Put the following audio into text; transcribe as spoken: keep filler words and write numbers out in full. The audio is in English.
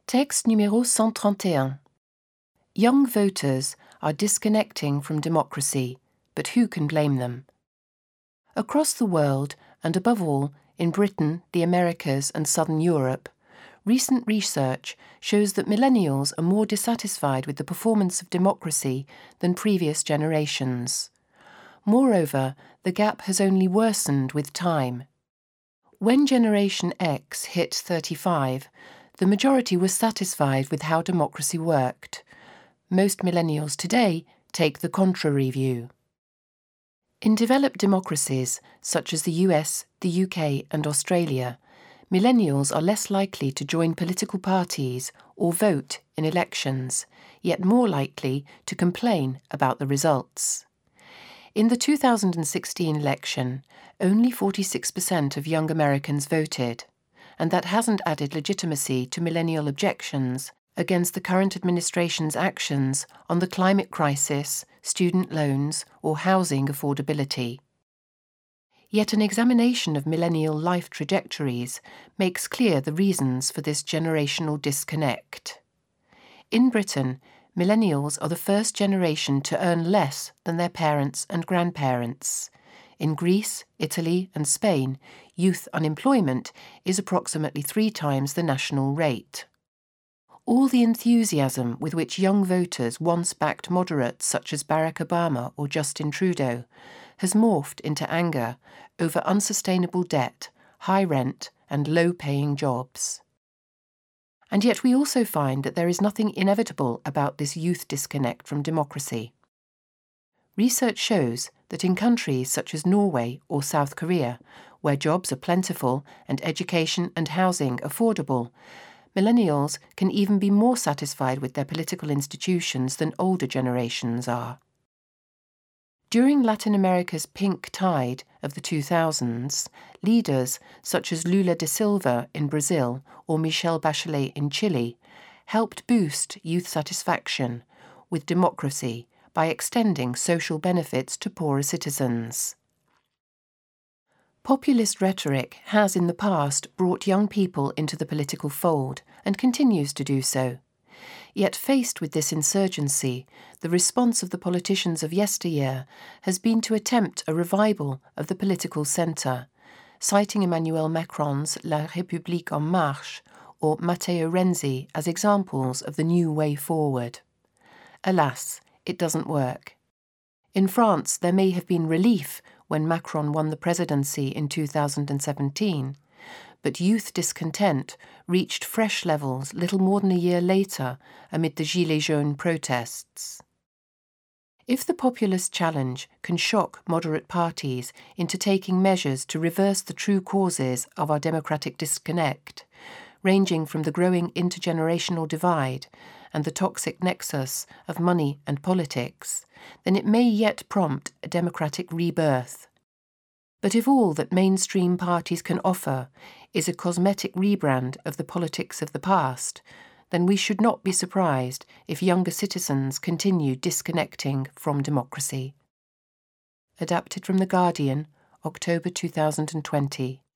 Texte numéro cent trente et un. Young voters are disconnecting from democracy, but who can blame them? Across the world, and above all in Britain, the Americas and Southern Europe, recent research shows that millennials are more dissatisfied with the performance of democracy than previous generations. Moreover, the gap has only worsened with time. When Generation X hit thirty-five, the majority was satisfied with how democracy worked. Most millennials today take the contrary view. In developed democracies, such as the U S, the U K and Australia, millennials are less likely to join political parties or vote in elections, yet more likely to complain about the results. In the two thousand sixteen election, only forty-six percent of young Americans voted, and that hasn't added legitimacy to millennial objections against the current administration's actions on the climate crisis, student loans, or housing affordability. Yet an examination of millennial life trajectories makes clear the reasons for this generational disconnect. In Britain, millennials are the first generation to earn less than their parents and grandparents. In Greece, Italy, and Spain, youth unemployment is approximately three times the national rate. All the enthusiasm with which young voters once backed moderates such as Barack Obama or Justin Trudeau has morphed into anger over unsustainable debt, high rent, and low-paying jobs. And yet we also find that there is nothing inevitable about this youth disconnect from democracy. Research shows that in countries such as Norway or South Korea, where jobs are plentiful and education and housing affordable, millennials can even be more satisfied with their political institutions than older generations are. During Latin America's pink tide of the two thousands, leaders such as Lula da Silva in Brazil or Michelle Bachelet in Chile helped boost youth satisfaction with democracy by extending social benefits to poorer citizens. Populist rhetoric has in the past brought young people into the political fold and continues to do so. Yet faced with this insurgency, the response of the politicians of yesteryear has been to attempt a revival of the political centre, citing Emmanuel Macron's La République en marche or Matteo Renzi as examples of the new way forward. Alas, it doesn't work. In France, there may have been relief when Macron won the presidency in two thousand seventeen, but youth discontent reached fresh levels little more than a year later amid the Gilets jaunes protests. If the populist challenge can shock moderate parties into taking measures to reverse the true causes of our democratic disconnect, ranging from the growing intergenerational divide and the toxic nexus of money and politics, then it may yet prompt a democratic rebirth. But if all that mainstream parties can offer is a cosmetic rebrand of the politics of the past, then we should not be surprised if younger citizens continue disconnecting from democracy. Adapted from The Guardian, October two thousand twenty.